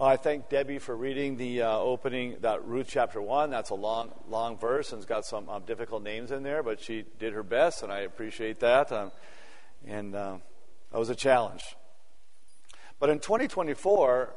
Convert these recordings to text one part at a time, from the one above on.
I thank Debbie for reading the opening, that Ruth chapter 1. That's a long verse, and it's got some difficult names in there, but she did her best, and I appreciate that. And that was a challenge. But in 2024,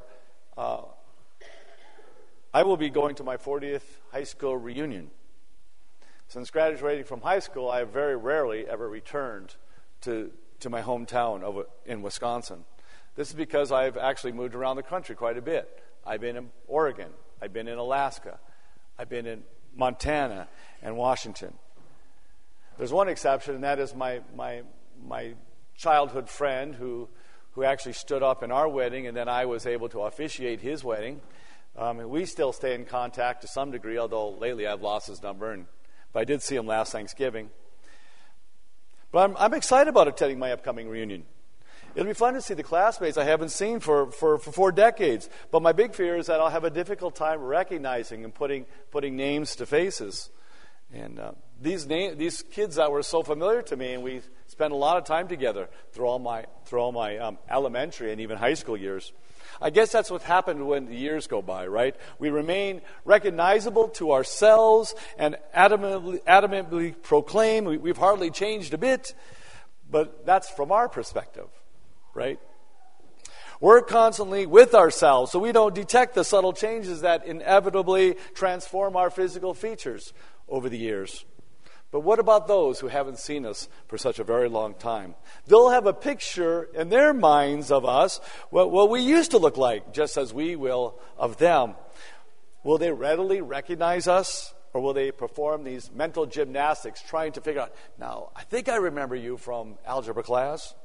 I will be going to my 40th high school reunion. Since graduating from high school, I have very rarely ever returned to my hometown in Wisconsin. This is because I've actually moved around the country quite a bit. I've been in Oregon. I've been in Alaska. I've been in Montana and Washington. There's one exception, and that is my childhood friend who actually stood up in our wedding, and then I was able to officiate his wedding. And we still stay in contact to some degree, although lately I've lost his number, but I did see him last Thanksgiving. But I'm excited about attending my upcoming reunion. It'll be fun to see the classmates I haven't seen for 4 decades. But my big fear is that I'll have a difficult time recognizing and putting names to faces. And these kids that were so familiar to me, and we spent a lot of time together through all my elementary and even high school years. I guess that's what happened when the years go by, right? We remain recognizable to ourselves and adamantly proclaim we've hardly changed a bit, but that's from our perspective, right? We're constantly with ourselves, so we don't detect the subtle changes that inevitably transform our physical features over the years. But what about those who haven't seen us for such a very long time? They'll have a picture in their minds of us, what we used to look like, just as we will of them. Will they readily recognize us, or will they perform these mental gymnastics trying to figure out, now, I think I remember you from algebra class?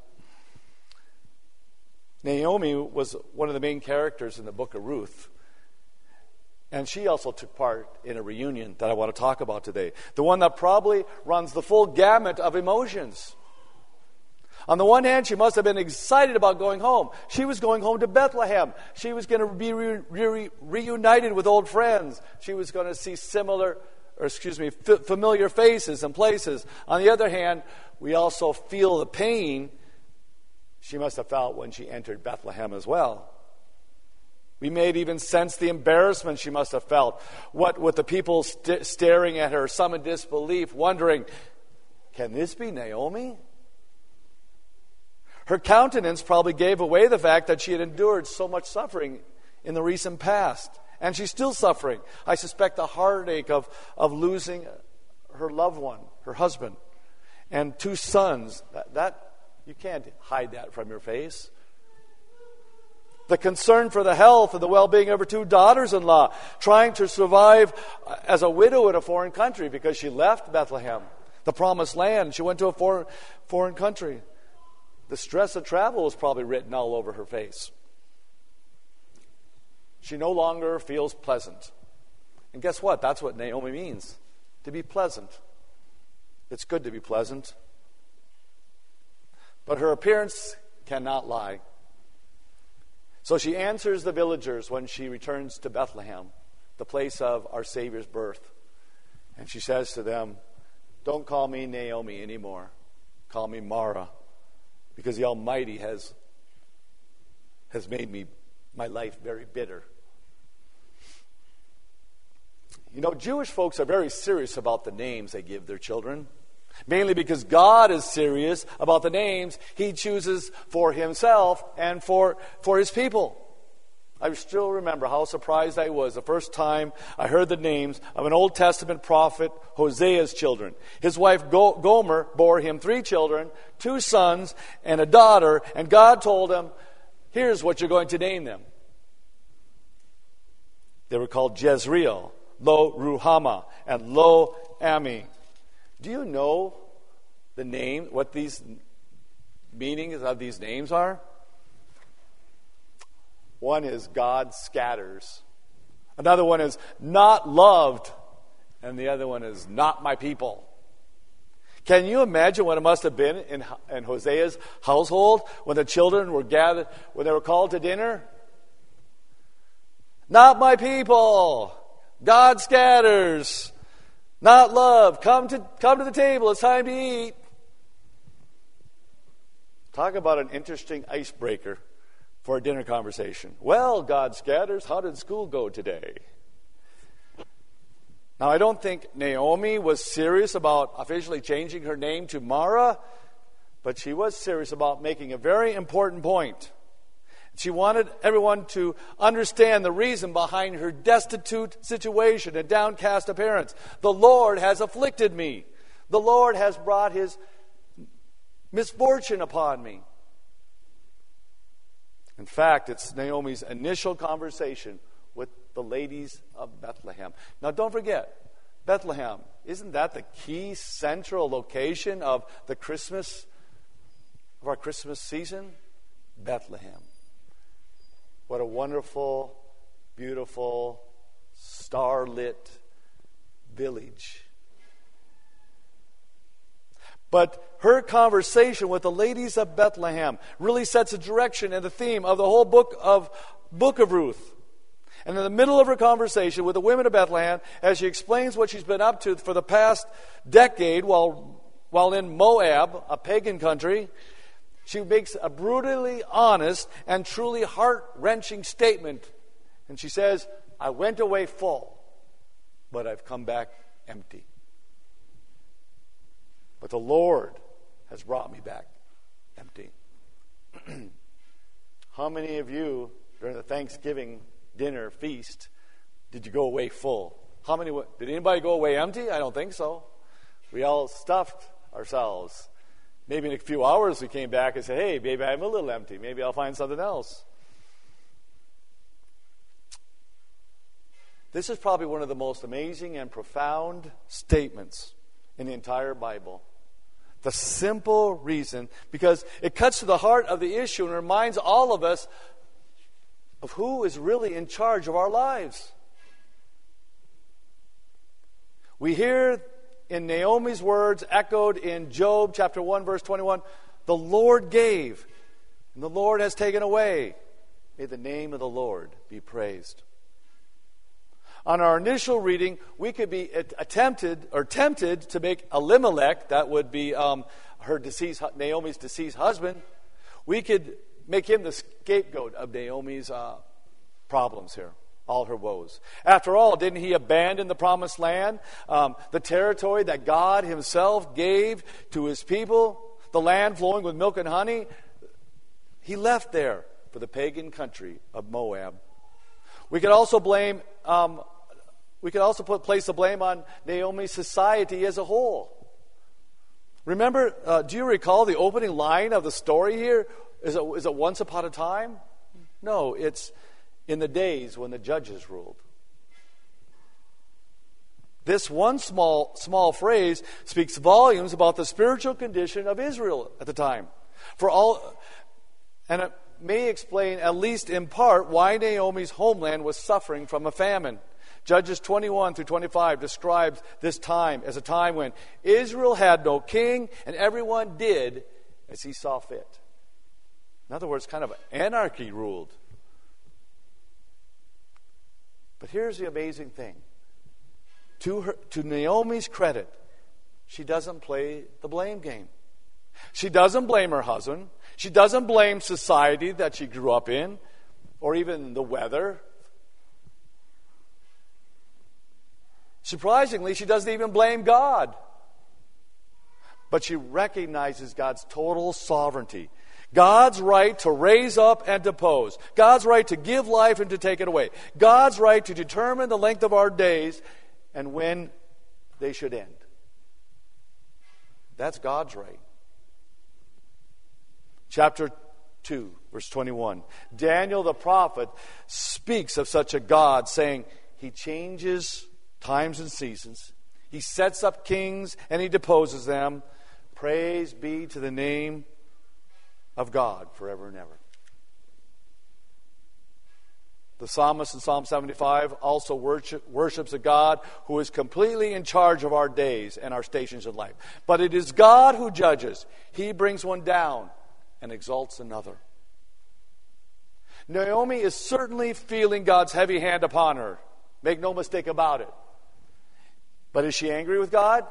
Naomi was one of the main characters in the book of Ruth. And she also took part in a reunion that I want to talk about today. The one that probably runs the full gamut of emotions. On the one hand, she must have been excited about going home. She was going home to Bethlehem. She was going to be reunited with old friends. She was going to see familiar faces and places. On the other hand, we also feel the pain she must have felt when she entered Bethlehem as well. We may even sense the embarrassment she must have felt. What with the people staring at her, some in disbelief, wondering, can this be Naomi? Her countenance probably gave away the fact that she had endured so much suffering in the recent past. And she's still suffering. I suspect the heartache of losing her loved one, her husband, and 2 sons. That you can't hide that from your face. The concern for the health and the well-being of her 2 daughters-in-law, trying to survive as a widow in a foreign country because she left Bethlehem, the promised land. She went to a foreign country. The stress of travel was probably written all over her face. She no longer feels pleasant. And guess what? That's what Naomi means, to be pleasant. It's good to be pleasant. But her appearance cannot lie. So she answers the villagers when she returns to Bethlehem, the place of our Savior's birth. And she says to them, don't call me Naomi anymore. Call me Mara, because the Almighty has made my life very bitter. You know, Jewish folks are very serious about the names they give their children. Mainly because God is serious about the names He chooses for Himself and for His people. I still remember how surprised I was the first time I heard the names of an Old Testament prophet, Hosea's children. His wife Gomer bore him 3 children, 2 sons, and a daughter, and God told him, here's what you're going to name them. They were called Jezreel, Lo Ruhamah, and Lo Ami. Do you know the name, what these meanings of these names are? One is God scatters. Another one is not loved. And the other one is not my people. Can you imagine what it must have been in Hosea's household when the children were gathered, when they were called to dinner? Not my people. God scatters. Not love. Come to the table. It's time to eat. Talk about an interesting icebreaker for a dinner conversation. Well, God scatters, how did school go today? Now, I don't think Naomi was serious about officially changing her name to Mara, but she was serious about making a very important point. She wanted everyone to understand the reason behind her destitute situation and downcast appearance. The Lord has afflicted me. The Lord has brought his misfortune upon me. In fact, it's Naomi's initial conversation with the ladies of Bethlehem. Now, don't forget, Bethlehem, isn't that the key central location of our Christmas season? Bethlehem. What a wonderful, beautiful, starlit village. But her conversation with the ladies of Bethlehem really sets a direction and the theme of the whole book of Ruth. And in the middle of her conversation with the women of Bethlehem, as she explains what she's been up to for the past decade while in Moab, a pagan country, she makes a brutally honest and truly heart-wrenching statement. And she says, I went away full, but I've come back empty. But the Lord has brought me back empty. How many of you, during the Thanksgiving dinner feast, did you go away full? Did anybody go away empty? I don't think so. We all stuffed ourselves. Maybe in a few hours we came back and said, hey, maybe I'm a little empty. Maybe I'll find something else. This is probably one of the most amazing and profound statements in the entire Bible. The simple reason, because it cuts to the heart of the issue and reminds all of us of who is really in charge of our lives. We hear in Naomi's words, echoed in Job chapter 1, verse 21, the Lord gave, and the Lord has taken away. May the name of the Lord be praised. On our initial reading, we could be tempted to make Elimelech, that would be Naomi's deceased husband, we could make him the scapegoat of Naomi's problems here. All her woes. After all, didn't he abandon the promised land, the territory that God himself gave to his people, the land flowing with milk and honey? He left there for the pagan country of Moab. We could also place the blame on Naomi's society as a whole. Remember, do you recall the opening line of the story here? Is it once upon a time? No, it's in the days when the judges ruled. This one small phrase speaks volumes about the spiritual condition of Israel at the time. And it may explain, at least in part, why Naomi's homeland was suffering from a famine. Judges 21 through 25 describes this time as a time when Israel had no king and everyone did as he saw fit. In other words, kind of anarchy ruled. But here's the amazing thing. To Naomi's credit, she doesn't play the blame game. She doesn't blame her husband. She doesn't blame society that she grew up in, or even the weather. Surprisingly, she doesn't even blame God. But she recognizes God's total sovereignty. God's right to raise up and depose. God's right to give life and to take it away. God's right to determine the length of our days and when they should end. That's God's right. Chapter 2, verse 21. Daniel the prophet speaks of such a God, saying, He changes times and seasons. He sets up kings and He deposes them. Praise be to the name of God forever and ever. The psalmist in Psalm 75 also worships a God who is completely in charge of our days and our stations in life. But it is God who judges. He brings one down and exalts another. Naomi is certainly feeling God's heavy hand upon her. Make no mistake about it. But is she angry with God?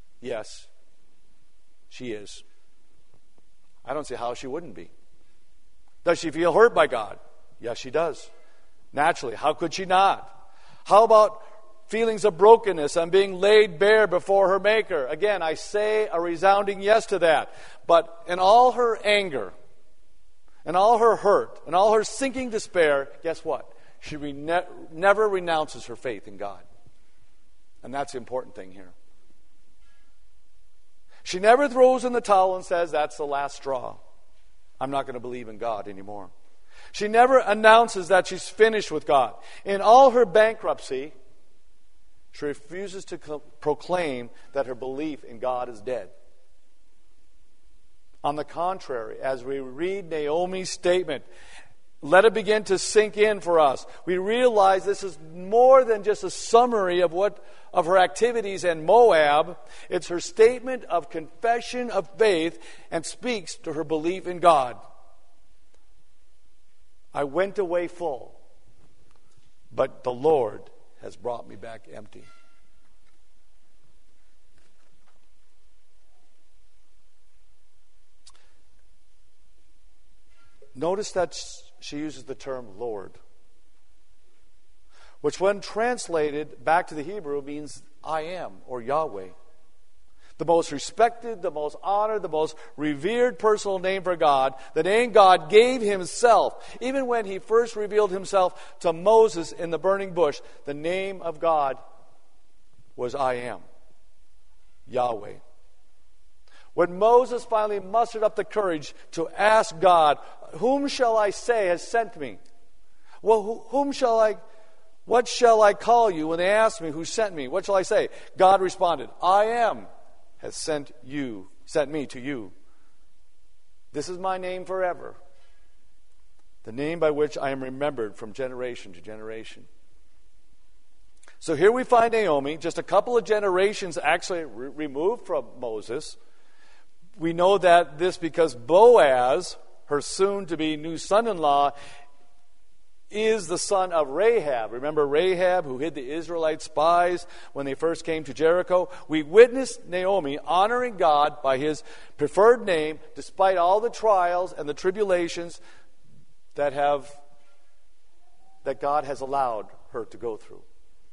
Yes, she is. I don't see how she wouldn't be. Does she feel hurt by God? Yes, she does. Naturally. How could she not? How about feelings of brokenness and being laid bare before her Maker? Again, I say a resounding yes to that. But in all her anger, and all her hurt, and all her sinking despair, guess what? She never renounces her faith in God. And that's the important thing here. She never throws in the towel and says, that's the last straw. I'm not going to believe in God anymore. She never announces that she's finished with God. In all her bankruptcy, she refuses to proclaim that her belief in God is dead. On the contrary, as we read Naomi's statement, let it begin to sink in for us. We realize this is more than just a summary of her activities in Moab. It's her statement of confession of faith and speaks to her belief in God. I went away full, but the Lord has brought me back empty. Notice that she uses the term Lord, which when translated back to the Hebrew means I am, or Yahweh. The most respected, the most honored, the most revered personal name for God, the name God gave himself. Even when he first revealed himself to Moses in the burning bush, the name of God was I am, Yahweh. When Moses finally mustered up the courage to ask God, whom shall I say has sent me? Well, what shall I call you when they ask me who sent me? What shall I say? God responded, I am has sent me to you. This is my name forever, the name by which I am remembered from generation to generation. So here we find Naomi, just a couple of generations actually removed from Moses. We know that this because Boaz, her soon-to-be new son-in-law, is the son of Rahab. Remember Rahab, who hid the Israelite spies when they first came to Jericho? We witnessed Naomi honoring God by his preferred name, despite all the trials and the tribulations that God has allowed her to go through.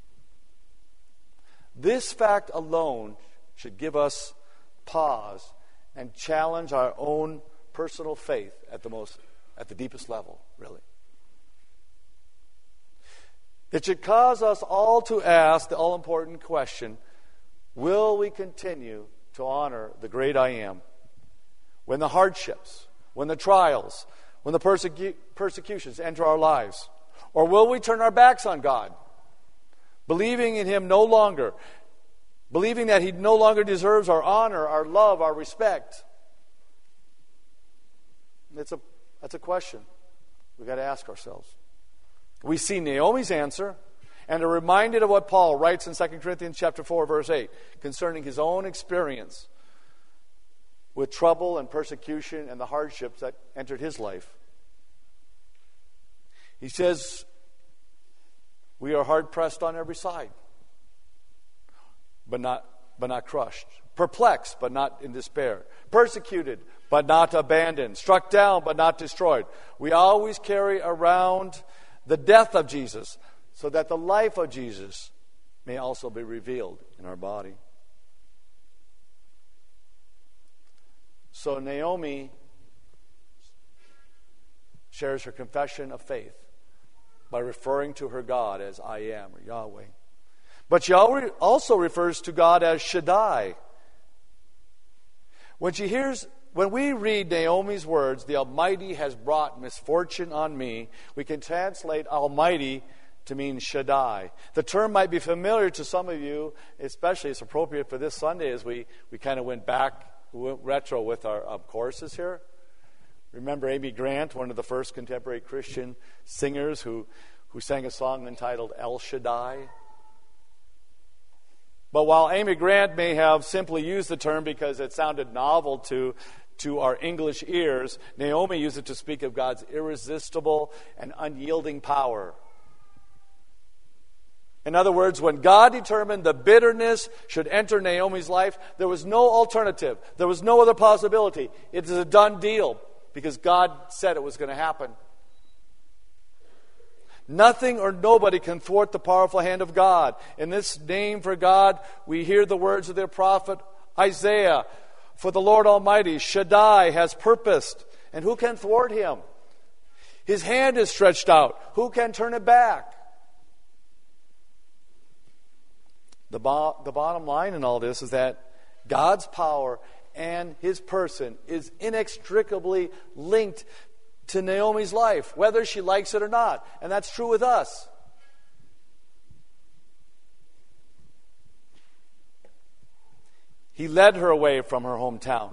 This fact alone should give us pause and challenge our own personal faith at the deepest level, really. It should cause us all to ask the all-important question, will we continue to honor the great I am when the hardships, when the trials, when the persecutions enter our lives? Or will we turn our backs on God, believing in him no longer, believing that he no longer deserves our honor, our love, our respect? That's a question we've got to ask ourselves. We see Naomi's answer and are reminded of what Paul writes in 2 Corinthians chapter 4, verse 8, concerning his own experience with trouble and persecution and the hardships that entered his life. He says, we are hard-pressed on every side, but not crushed. Perplexed, but not in despair. Persecuted, but not abandoned. Struck down, but not destroyed. We always carry around the death of Jesus, so that the life of Jesus may also be revealed in our body. So Naomi shares her confession of faith by referring to her God as I am, or Yahweh. But she also refers to God as Shaddai. When we read Naomi's words, the Almighty has brought misfortune on me, we can translate Almighty to mean Shaddai. The term might be familiar to some of you, especially it's appropriate for this Sunday as we kind of went retro with our choruses here. Remember Amy Grant, one of the first contemporary Christian singers who sang a song entitled El Shaddai? But while Amy Grant may have simply used the term because it sounded novel to our English ears, Naomi used it to speak of God's irresistible and unyielding power. In other words, when God determined the bitterness should enter Naomi's life, there was no alternative. There was no other possibility. It is a done deal because God said it was going to happen. Nothing or nobody can thwart the powerful hand of God. In this name for God, we hear the words of their prophet Isaiah. For the Lord Almighty, Shaddai, has purposed, and who can thwart him? His hand is stretched out. Who can turn it back? The bottom line in all this is that God's power and His person is inextricably linked to Naomi's life, whether she likes it or not. And that's true with us. He led her away from her hometown.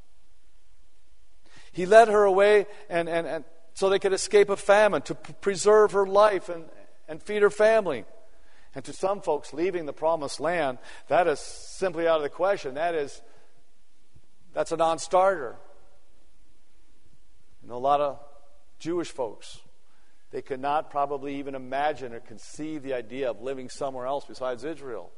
He led her away and so they could escape a famine, to preserve her life and feed her family. And to some folks, leaving the promised land, that is simply out of the question. That's a non-starter. A lot of Jewish folks, they could not probably even imagine or conceive the idea of living somewhere else besides Israel.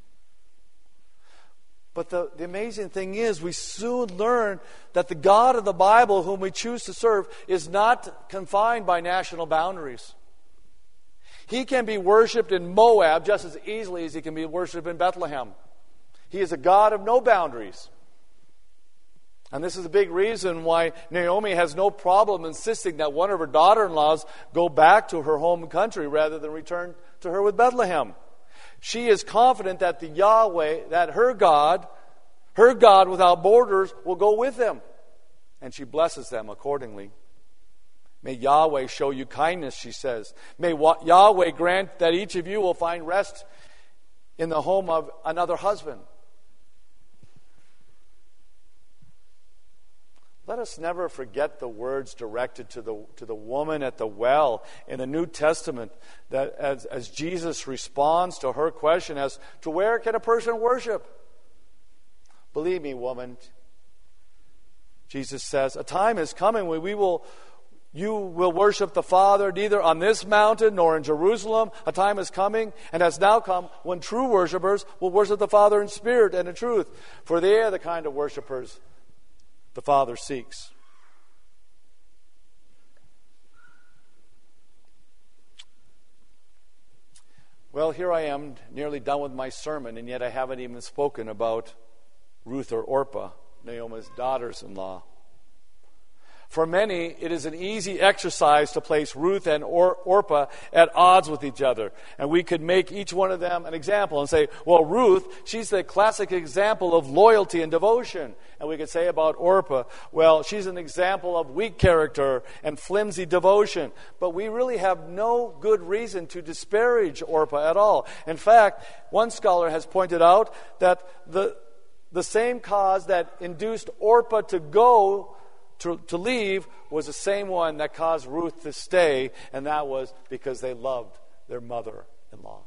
But the amazing thing is, we soon learn that the God of the Bible, whom we choose to serve, is not confined by national boundaries. He can be worshipped in Moab just as easily as he can be worshipped in Bethlehem. He is a God of no boundaries. And this is a big reason why Naomi has no problem insisting that one of her daughter-in-laws go back to her home country rather than return to her with Bethlehem. She is confident that the Yahweh, that her God without borders, will go with them. And she blesses them accordingly. May Yahweh show you kindness, she says. May Yahweh grant that each of you will find rest in the home of another husband. Let us never forget the words directed to the woman at the well in the New Testament, that as Jesus responds to her question as to where can a person worship? Believe me, woman, Jesus says, a time is coming when you will worship the Father neither on this mountain nor in Jerusalem. A time is coming and has now come when true worshipers will worship the Father in spirit and in truth, for they are the kind of worshipers the Father seeks. Well, here I am, nearly done with my sermon, and yet I haven't even spoken about Ruth or Orpah, Naomi's daughters-in-law. For many, it is an easy exercise to place Ruth and Orpah at odds with each other. And we could make each one of them an example and say, well, Ruth, she's the classic example of loyalty and devotion. And we could say about Orpah, well, she's an example of weak character and flimsy devotion. But we really have no good reason to disparage Orpah at all. In fact, one scholar has pointed out that the same cause that induced Orpah to leave was the same one that caused Ruth to stay, and that was because they loved their mother-in-law.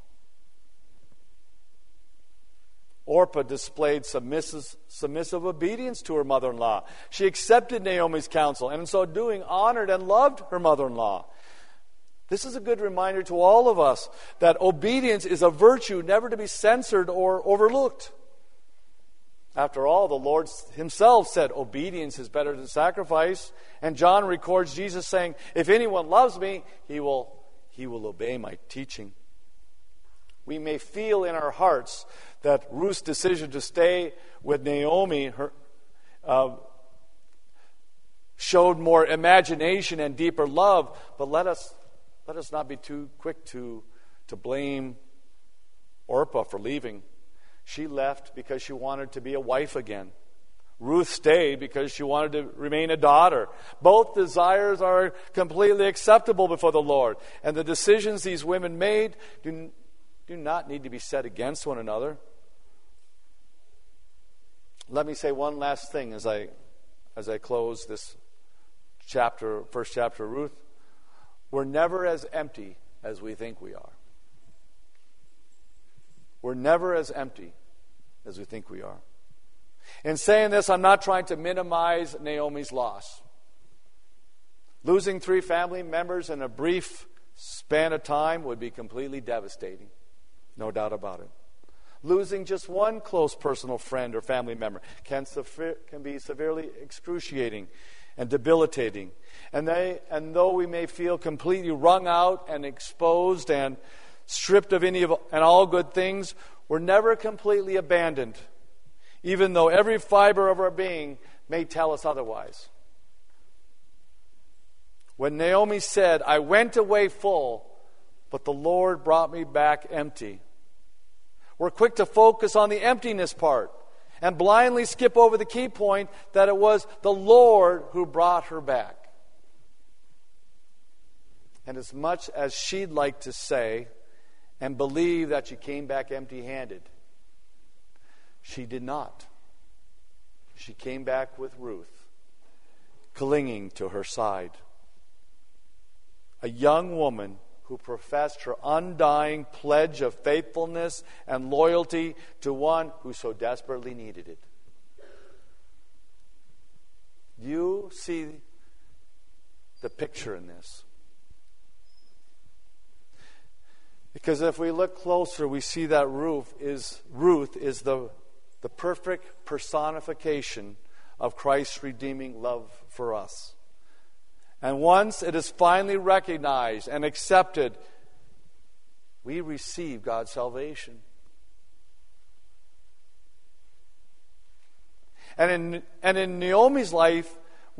Orpah displayed submissive obedience to her mother-in-law. She accepted Naomi's counsel, and in so doing honored and loved her mother-in-law. This is a good reminder to all of us that obedience is a virtue never to be censored or overlooked. After all, the Lord himself said, obedience is better than sacrifice. And John records Jesus saying, if anyone loves me, he will obey my teaching. We may feel in our hearts that Ruth's decision to stay with Naomi showed more imagination and deeper love, but let us not be too quick to blame Orpah for leaving. She left because she wanted to be a wife again. Ruth stayed because she wanted to remain a daughter. Both desires are completely acceptable before the Lord. And the decisions these women made do not need to be set against one another. Let me say one last thing as I close this chapter, first chapter of Ruth. We're never as empty as we think we are. We're never as empty as we think we are. In saying this, I'm not trying to minimize Naomi's loss. Losing 3 family members in a brief span of time would be completely devastating. No doubt about it. Losing just one close personal friend or family member can be severely excruciating. and debilitating. And though we may feel completely wrung out and exposed and stripped of any and all good things, we're never completely abandoned, even though every fiber of our being may tell us otherwise. When Naomi said, "I went away full, but the Lord brought me back empty," we're quick to focus on the emptiness part and blindly skip over the key point that it was the Lord who brought her back. And as much as she'd like to say and believe that she came back empty-handed, she did not. She came back with Ruth, clinging to her side. A young woman who professed her undying pledge of faithfulness and loyalty to one who so desperately needed it. You see the picture in this. Because if we look closer, we see that Ruth is the perfect personification of Christ's redeeming love for us. And once it is finally recognized and accepted, we receive God's salvation. And in Naomi's life,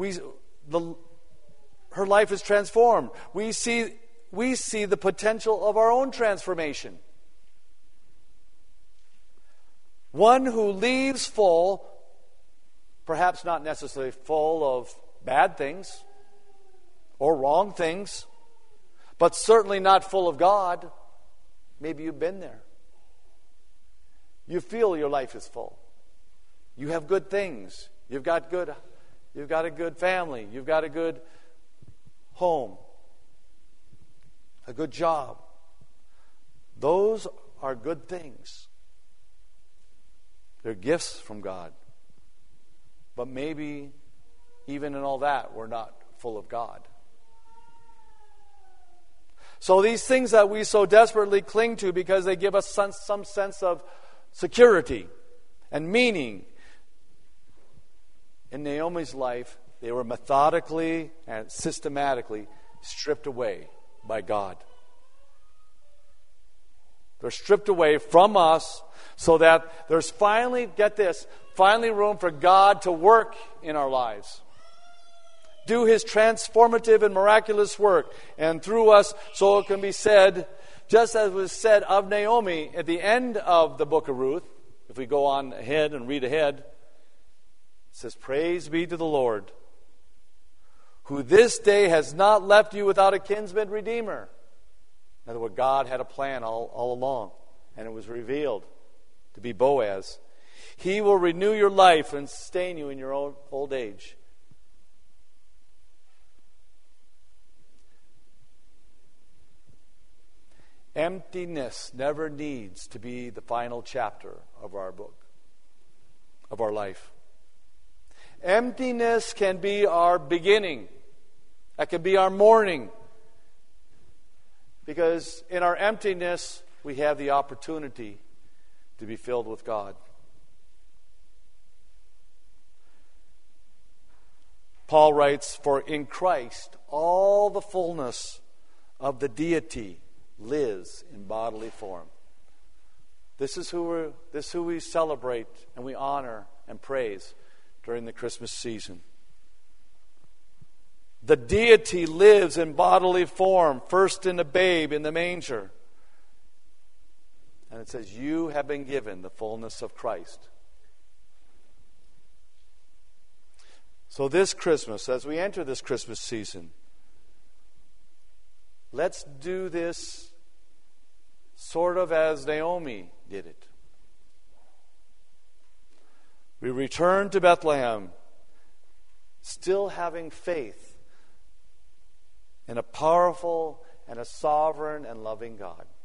her life is transformed. We see the potential of our own transformation. One who leaves full, perhaps not necessarily full of bad things or wrong things, but certainly not full of God. Maybe you've been there. You feel your life is full. You have good things. You've got a good family. You've got a good home. A good job. Those are good things. They're gifts from God. But maybe even in all that, we're not full of God. So these things that we so desperately cling to because they give us some sense of security and meaning. In Naomi's life, they were methodically and systematically stripped away by God. They're stripped away from us so that there's finally room for God to work in our lives. Do His transformative and miraculous work and through us, so it can be said, just as was said of Naomi at the end of the book of Ruth. If we go on ahead and read ahead, it says, "Praise be to the Lord, who this day has not left you without a kinsman redeemer." In other words, God had a plan all along, and it was revealed to be Boaz. "He will renew your life and sustain you in your old age." Emptiness never needs to be the final chapter of our book, of our life. Emptiness can be our beginning. That can be our morning. Because in our emptiness, we have the opportunity to be filled with God. Paul writes, "For in Christ all the fullness of the deity lives in bodily form." This is who we celebrate and we honor and praise during the Christmas season. The deity lives in bodily form, first in a babe in the manger. And it says, you have been given the fullness of Christ. So this Christmas, as we enter this Christmas season, let's do this sort of as Naomi did it. We return to Bethlehem, still having faith in a powerful and a sovereign and loving God.